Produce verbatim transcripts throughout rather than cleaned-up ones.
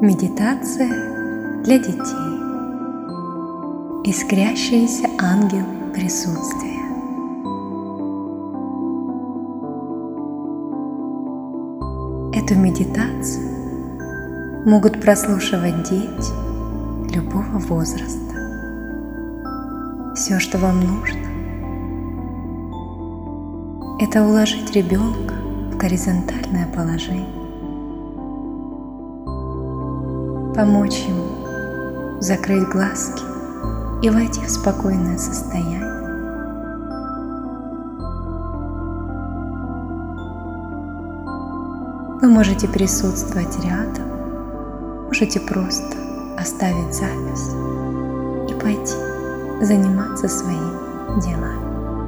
Медитация для детей. Искрящийся ангел присутствия. Эту медитацию могут прослушивать дети любого возраста. Все, что вам нужно, это уложить ребенка в горизонтальное положение, помочь ему закрыть глазки и войти в спокойное состояние. Вы можете присутствовать рядом, можете просто оставить запись и пойти заниматься своими делами.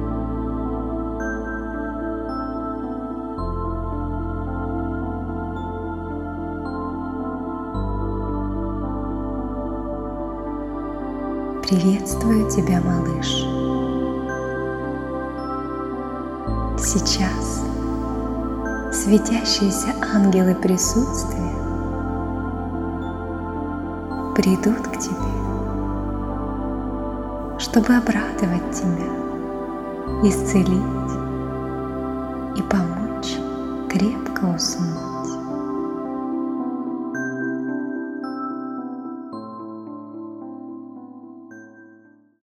Приветствую тебя, малыш. Сейчас светящиеся ангелы присутствия придут к тебе, чтобы обрадовать тебя, исцелить и помочь крепко уснуть.